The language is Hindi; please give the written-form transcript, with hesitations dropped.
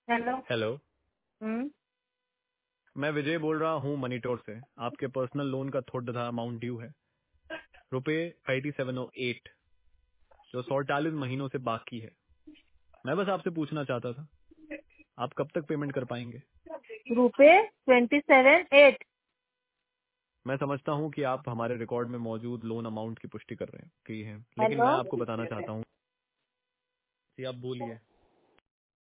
हेलो। हेलो। हम्म। मैं विजय बोल रहा हूँ मनीटोर से। आपके पर्सनल लोन का थोड़ा अमाउंट ड्यू है, रुपए 8708, जो 148 महीनों से बाकी है। मैं बस आपसे पूछना चाहता था, आप कब तक पेमेंट कर पाएंगे? रुपए 27,8। मैं समझता हूँ कि आप हमारे रिकॉर्ड में मौजूद लोन अमाउंट की पुष्टि कर रहे हैं की है, लेकिन हेलो। मैं आपको बताना चाहता हूँ। जी, आप बोलिए।